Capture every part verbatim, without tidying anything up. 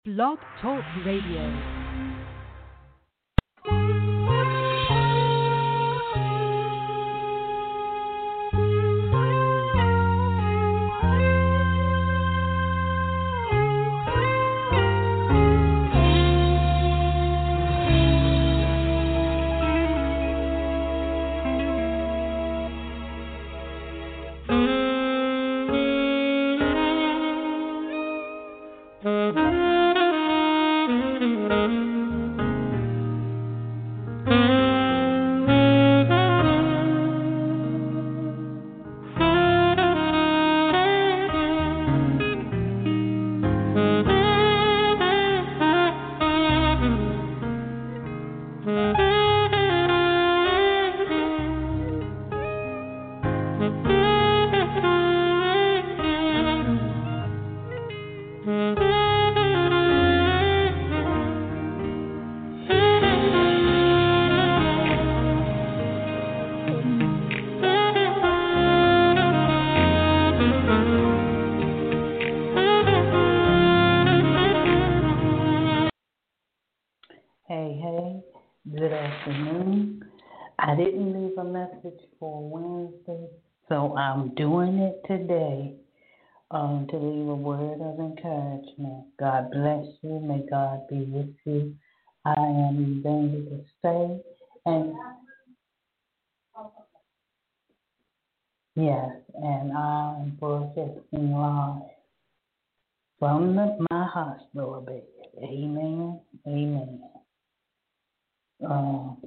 Blog Talk Radio. Hey, hey, good afternoon. I didn't leave a message for Wednesday, so I'm doing it today um, to leave a word of encouragement. God bless you. May God be with you. I am going to stay, and yes, and I'm broadcasting live from the, my hospital bed. Amen. Amen. Um,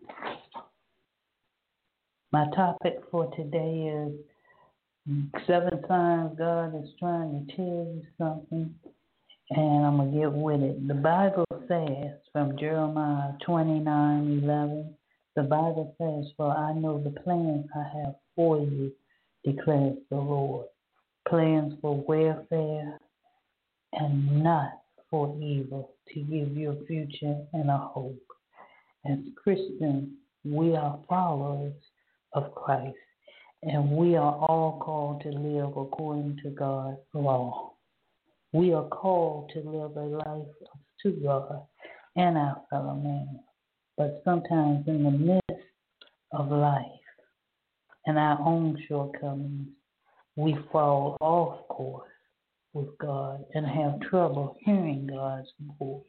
my topic for today is seven times God is trying to tell you something, and I'm going to get with it. The Bible says from Jeremiah twenty-nine eleven, the Bible says, "For I know the plans I have for you, declares the Lord, plans for welfare and not for evil, to give you a future and a hope." As Christians, we are followers of Christ, and we are all called to live according to God's law. We are called to live a life to God and our fellow man. But sometimes in the midst of life and our own shortcomings, we fall off course with God and have trouble hearing God's voice.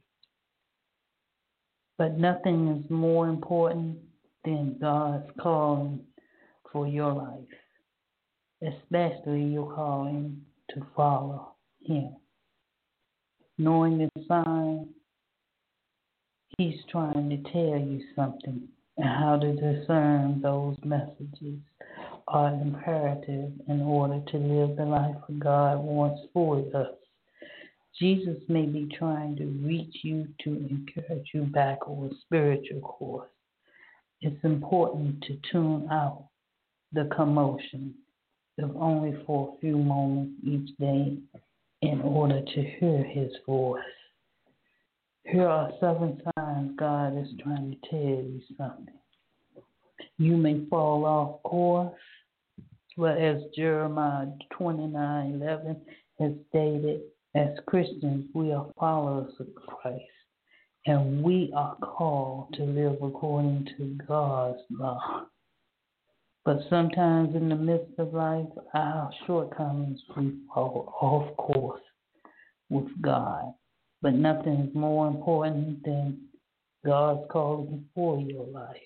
But nothing is more important than God's calling for your life, especially your calling to follow Him. Knowing the sign, He's trying to tell you something, and how to discern those messages are imperative in order to live the life God wants for us. Jesus may be trying to reach you to encourage you back on a spiritual course. It's important to tune out the commotion, if only for a few moments each day, in order to hear His voice. Here are seven signs God is trying to tell you something. You may fall off course, but as Jeremiah twenty-nine eleven has stated, as Christians, we are followers of Christ, and we are called to live according to God's law. But sometimes in the midst of life, our shortcomings, we fall off course with God. But nothing is more important than God's calling for your life.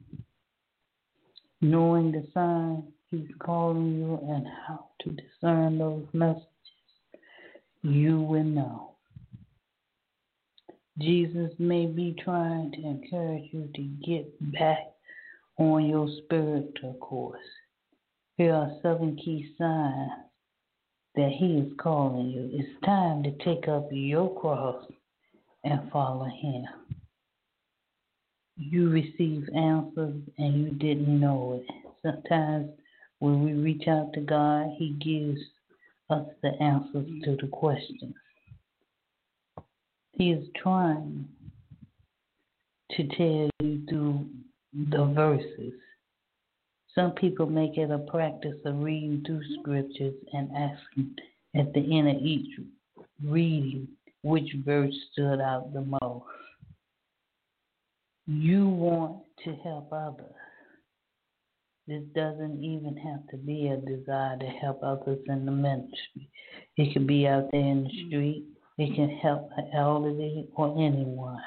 Knowing the signs He's calling you and how to discern those messages, you will know. Jesus may be trying to encourage you to get back on your spiritual course. Here are seven key signs that He is calling you. It's time to take up your cross and follow Him. You receive answers and you didn't know it. Sometimes when we reach out to God, He gives us the answers to the questions. He is trying to tell you through the verses. Some people make it a practice of reading through scriptures and asking at the end of each reading which verse stood out the most? You want to help others. This doesn't even have to be a desire to help others in the ministry. It could be out there in the street. It can help an elderly or anyone.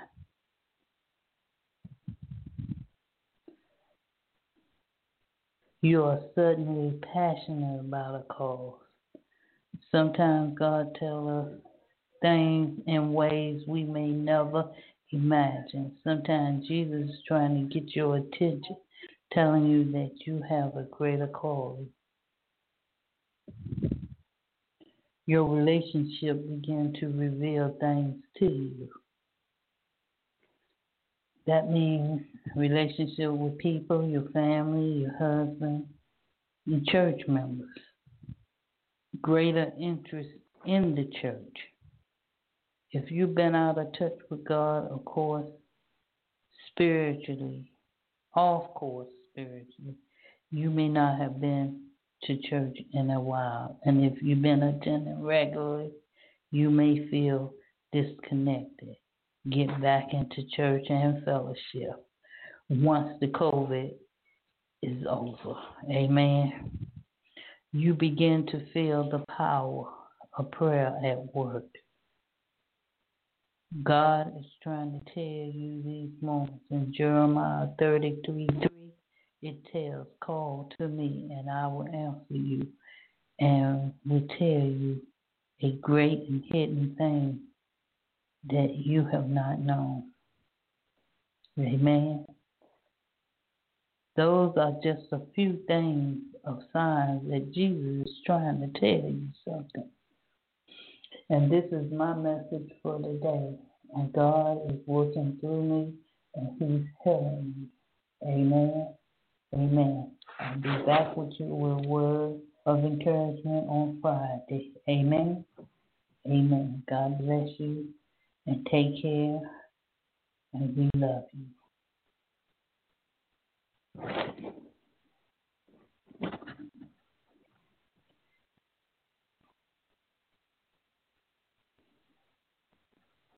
You are certainly passionate about a cause. Sometimes God tells us things in ways we may never imagine. Sometimes Jesus is trying to get your attention, telling you that you have a greater calling. Your relationship begins to reveal things to you. That means relationship with people, your family, your husband, your church members. Greater interest in the church. If you've been out of touch with God, of course, spiritually, off course spiritually, you may not have been to church in a while. And if you've been attending regularly, you may feel disconnected. Get back into church and fellowship once the COVID is over. Amen. You begin to feel the power of prayer at work. God is trying to tell you these moments. In Jeremiah thirty-three three, it tells, call to me and I will answer you and will tell you a great and hidden thing that you have not known. Amen. Those are just a few things of signs that Jesus is trying to tell you something. And this is my message for today. And God is working through me and He's helping me. Amen. Amen. I'll be back with you with a word of encouragement on Friday. Amen. Amen. God bless you and take care. And we love you.